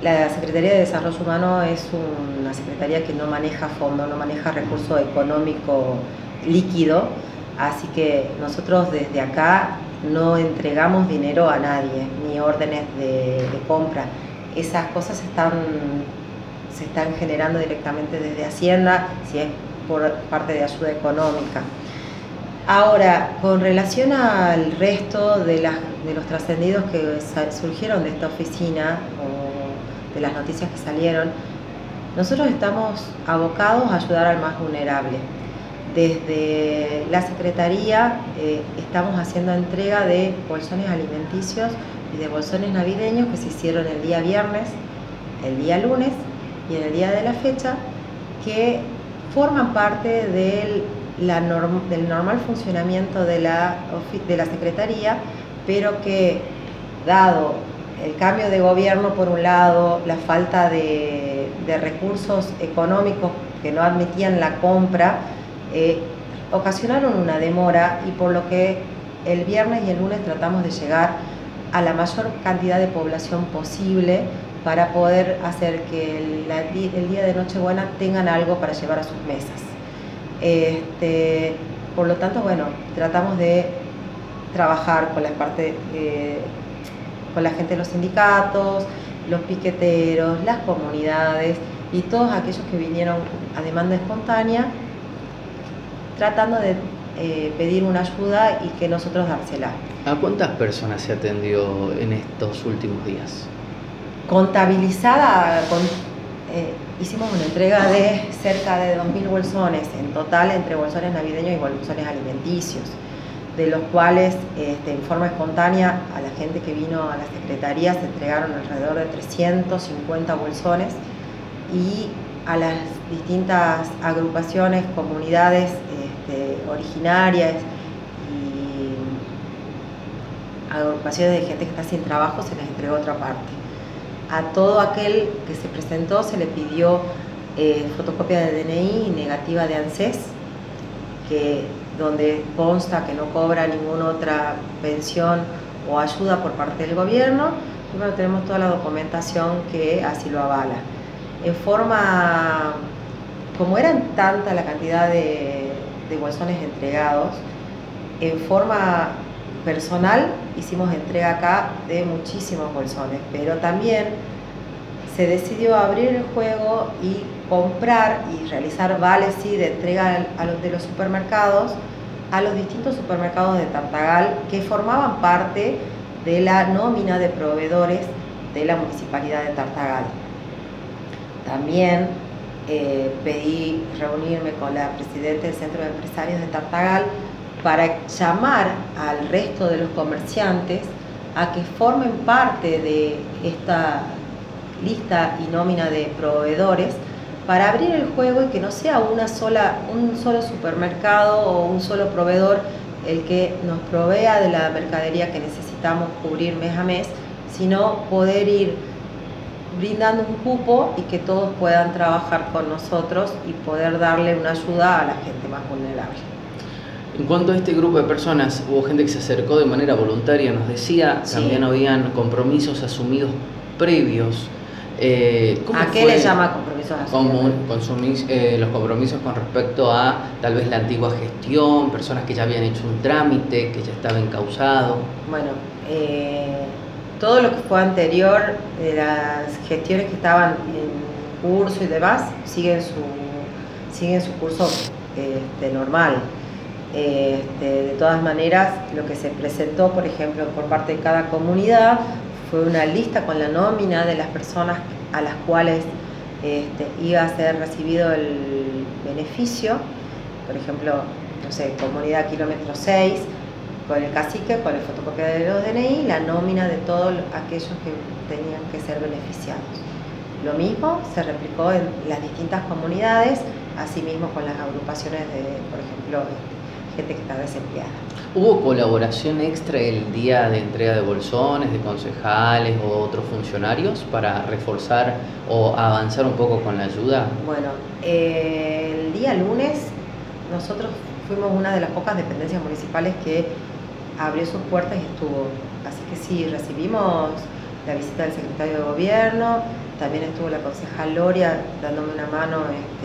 La Secretaría de Desarrollo Humano es una secretaría que no maneja fondos, no maneja recurso económico líquido, así que nosotros desde acá no entregamos dinero a nadie, ni órdenes de compra. Esas cosas se están generando directamente desde Hacienda, si es por parte de ayuda económica. Ahora, con relación al resto de los trascendidos que surgieron de esta oficina o de las noticias que salieron, nosotros estamos abocados a ayudar al más vulnerable. Desde la Secretaría estamos haciendo entrega de bolsones alimenticios y de bolsones navideños que se hicieron el día viernes, el día lunes y en el día de la fecha, que forman parte del normal funcionamiento de la Secretaría, pero que, dado el cambio de gobierno por un lado, la falta de recursos económicos que no admitían la compra, ocasionaron una demora, y por lo que el viernes y el lunes tratamos de llegar a la mayor cantidad de población posible para poder hacer que el día de Nochebuena tengan algo para llevar a sus mesas. Por lo tanto, bueno, tratamos de trabajar con con la gente de los sindicatos, los piqueteros, las comunidades y todos aquellos que vinieron a demanda espontánea, tratando de pedir una ayuda y que nosotros dársela. ¿A cuántas personas se atendió en estos últimos días? Contabilizada, hicimos una entrega de cerca de 2.000 bolsones en total, entre bolsones navideños y bolsones alimenticios, de los cuales en forma espontánea a la gente que vino a la Secretaría se entregaron alrededor de 350 bolsones, y a las distintas agrupaciones, comunidades originarias y agrupaciones de gente que está sin trabajo se les entregó otra parte. A todo aquel que se presentó se le pidió fotocopia de DNI y negativa de ANSES, donde consta que no cobra ninguna otra pensión o ayuda por parte del gobierno, y bueno, tenemos toda la documentación que así lo avala. Como eran tanta la cantidad de bolsones entregados, en forma personal hicimos entrega acá de muchísimos bolsones, pero también se decidió abrir el juego y comprar y realizar vales de entrega de los supermercados a los distintos supermercados de Tartagal que formaban parte de la nómina de proveedores de la Municipalidad de Tartagal. También pedí reunirme con la presidenta del Centro de Empresarios de Tartagal para llamar al resto de los comerciantes a que formen parte de esta lista y nómina de proveedores, para abrir el juego y que no sea un solo supermercado o un solo proveedor el que nos provea de la mercadería que necesitamos cubrir mes a mes, sino poder ir brindando un cupo y que todos puedan trabajar con nosotros y poder darle una ayuda a la gente más vulnerable. En cuanto a este grupo de personas, hubo gente que se acercó de manera voluntaria, nos decía, sí. También habían compromisos asumidos previos. ¿A qué le llama compromisos asumidos? Los compromisos con respecto a tal vez la antigua gestión, personas que ya habían hecho un trámite, que ya estaba encausado. Bueno, todo lo que fue anterior, las gestiones que estaban en curso y demás, siguen su curso normal. De todas maneras, lo que se presentó, por ejemplo, por parte de cada comunidad, fue una lista con la nómina de las personas a las cuales iba a ser recibido el beneficio. Por ejemplo, no sé, comunidad kilómetro 6, con el cacique, con la fotocopia de los DNI, la nómina de todos aquellos que tenían que ser beneficiados. Lo mismo se replicó en las distintas comunidades, asimismo con las agrupaciones de, por ejemplo, gente que está desempleada. ¿Hubo colaboración extra el día de entrega de bolsones, de concejales o otros funcionarios para reforzar o avanzar un poco con la ayuda? Bueno, el día lunes nosotros fuimos una de las pocas dependencias municipales que abrió sus puertas y estuvo. Así que sí, recibimos la visita del secretario de Gobierno, también estuvo la concejal Loria dándome una mano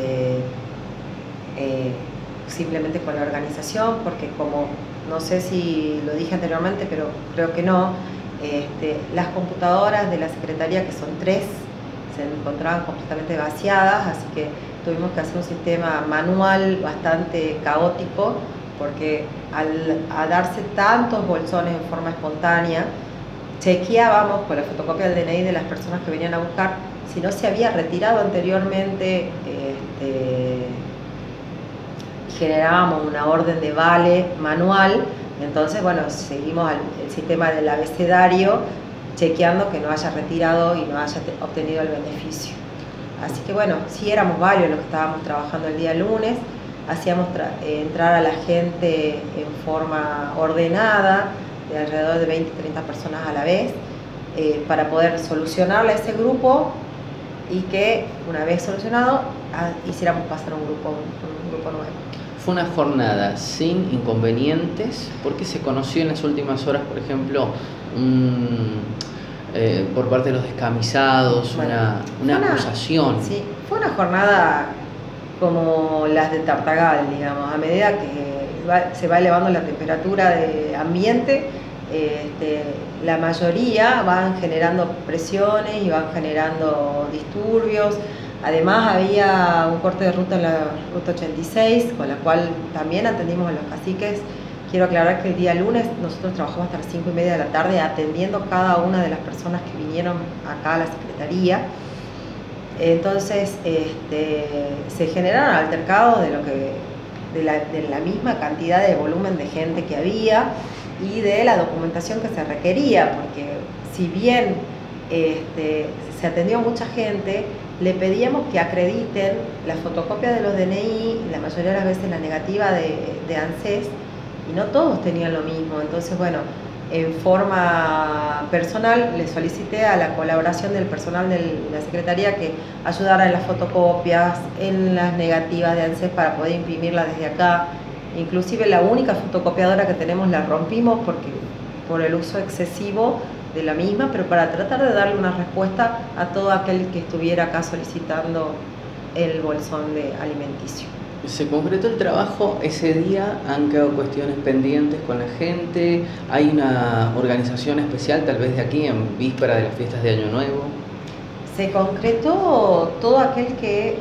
simplemente con la organización, porque como no sé si lo dije anteriormente, pero creo que no, las computadoras de la Secretaría, que son 3, se encontraban completamente vaciadas, así que tuvimos que hacer un sistema manual bastante caótico, porque a darse tantos bolsones en forma espontánea, chequeábamos con la fotocopia del DNI de las personas que venían a buscar si no se había retirado anteriormente, generábamos una orden de vale manual. Entonces, bueno, seguimos el sistema del abecedario, chequeando que no haya retirado y no haya obtenido el beneficio. Así que bueno, sí éramos varios los que estábamos trabajando el día lunes, hacíamos entrar a la gente en forma ordenada, de alrededor de 20-30 personas a la vez, para poder solucionarle a ese grupo y que una vez solucionado hiciéramos pasar un grupo nuevo. Fue una jornada sin inconvenientes, porque se conoció en las últimas horas, por ejemplo, por parte de los descamisados, bueno, una acusación. Sí, fue una jornada como las de Tartagal, digamos, a medida que se va elevando la temperatura de ambiente, la mayoría van generando presiones y van generando disturbios. Además había un corte de ruta en la ruta 86, con la cual también atendimos a los caciques. Quiero aclarar que el día lunes nosotros trabajamos hasta las 5:30 de la tarde atendiendo cada una de las personas que vinieron acá a la Secretaría. Entonces se generaron altercados de la misma cantidad de volumen de gente que había y de la documentación que se requería, porque si bien se atendió mucha gente, le pedíamos que acrediten la fotocopia de los DNI, la mayoría de las veces la negativa de ANSES, y no todos tenían lo mismo. Entonces, bueno, en forma personal le solicité a la colaboración del personal de la Secretaría que ayudara en las fotocopias, en las negativas de ANSES para poder imprimirla desde acá. Inclusive la única fotocopiadora que tenemos la rompimos por el uso excesivo de la misma, pero para tratar de darle una respuesta a todo aquel que estuviera acá solicitando el bolsón alimenticio. ¿Se concretó el trabajo ese día? ¿Han quedado cuestiones pendientes con la gente? ¿Hay una organización especial tal vez de aquí en víspera de las fiestas de Año Nuevo? Se concretó todo aquel que,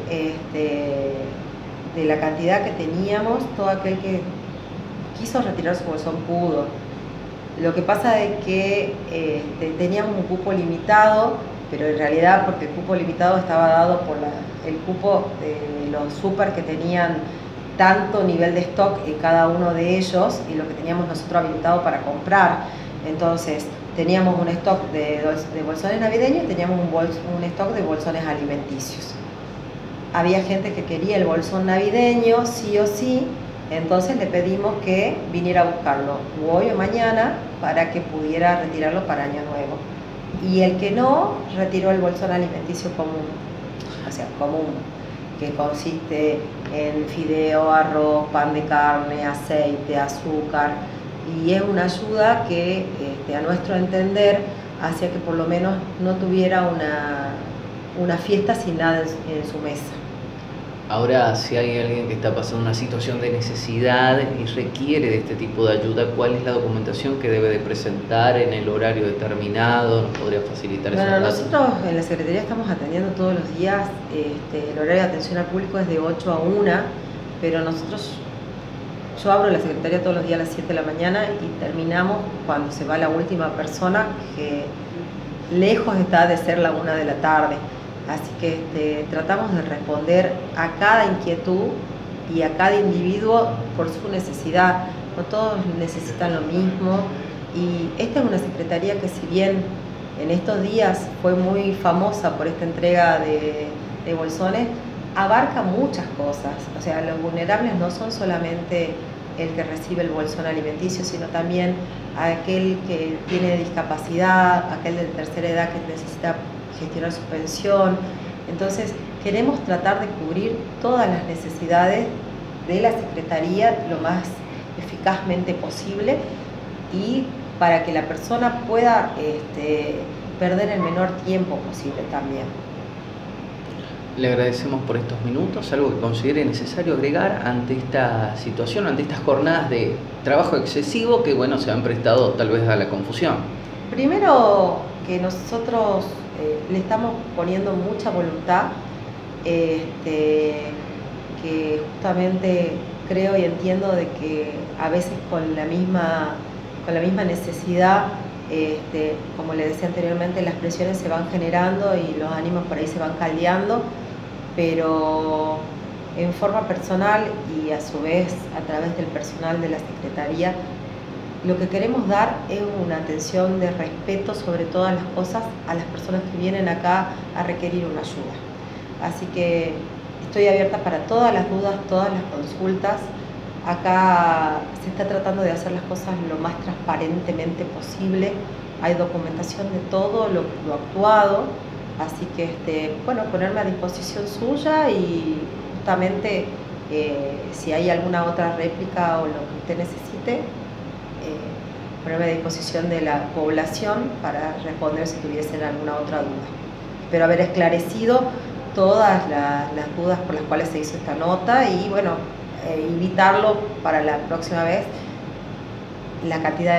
de la cantidad que teníamos, todo aquel que quiso retirar su bolsón pudo. Lo que pasa es que teníamos un cupo limitado, pero en realidad porque el cupo limitado estaba dado por el cupo de los super que tenían tanto nivel de stock en cada uno de ellos y lo que teníamos nosotros habilitado para comprar. Entonces teníamos un stock de bolsones navideños y teníamos un stock de bolsones alimenticios. Había gente que quería el bolsón navideño sí o sí, entonces le pedimos que viniera a buscarlo hoy o mañana para que pudiera retirarlo para Año Nuevo. Y el que no, retiró el bolsón alimenticio común, o sea, común, que consiste en fideo, arroz, pan de carne, aceite, azúcar, y es una ayuda que a nuestro entender hacía que por lo menos no tuviera una fiesta sin nada en su mesa. Ahora, si hay alguien que está pasando una situación de necesidad y requiere de este tipo de ayuda, ¿cuál es la documentación que debe de presentar en el horario determinado? ¿Nos podría facilitar esos datos? Nosotros en la Secretaría estamos atendiendo todos los días. El horario de atención al público es de 8 a 1, pero yo abro la Secretaría todos los días a las 7 de la mañana y terminamos cuando se va la última persona, que lejos está de ser la 1 de la tarde. Así que tratamos de responder a cada inquietud y a cada individuo por su necesidad. No todos necesitan lo mismo, y esta es una secretaría que, si bien en estos días fue muy famosa por esta entrega de bolsones, abarca muchas cosas. O sea, los vulnerables no son solamente el que recibe el bolsón alimenticio, sino también aquel que tiene discapacidad, aquel de tercera edad que necesita gestionar su pensión. Entonces queremos tratar de cubrir todas las necesidades de la Secretaría lo más eficazmente posible, y para que la persona pueda perder el menor tiempo posible también. Le agradecemos por estos minutos. ¿Algo que considere necesario agregar ante esta situación, ante estas jornadas de trabajo excesivo que, bueno, se han prestado tal vez a la confusión? Primero, que nosotros le estamos poniendo mucha voluntad, que justamente creo y entiendo de que a veces con la misma necesidad, como le decía anteriormente, las presiones se van generando y los ánimos por ahí se van caldeando, pero en forma personal y a su vez a través del personal de la Secretaría, lo que queremos dar es una atención de respeto sobre todas las cosas a las personas que vienen acá a requerir una ayuda. Así que estoy abierta para todas las dudas, todas las consultas. Acá se está tratando de hacer las cosas lo más transparentemente posible. Hay documentación de todo lo actuado, así que bueno, ponerme a disposición suya y justamente si hay alguna otra réplica o lo que usted necesite, ponerme a disposición de la población para responder si tuviesen alguna otra duda. Espero haber esclarecido todas las dudas por las cuales se hizo esta nota y bueno, invitarlo para la próxima vez. La cantidad de